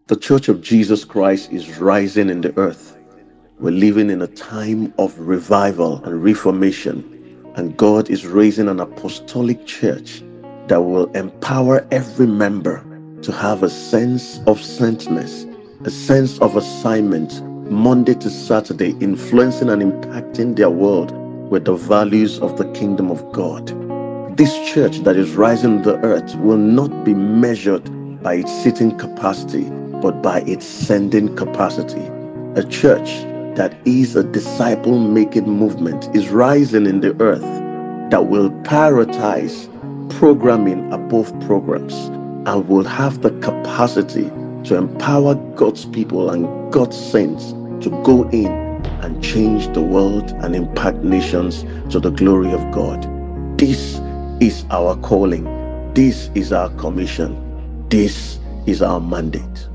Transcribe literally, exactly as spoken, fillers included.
The Church of Jesus Christ is rising in the earth. We're living in a time of revival and reformation, and God is raising an apostolic church that will empower every member to have a sense of sentness, a sense of assignment, Monday to Saturday, influencing and impacting their world with the values of the kingdom of God. This church that is rising in the earth will not be measured by its seating capacity, but by its sending capacity. A church that is a disciple-making movement is rising in the earth that will prioritize programming above programs and will have the capacity to empower God's people and God's saints to go in and change the world and impact nations to the glory of God. This is our calling. This is our commission. This is our mandate.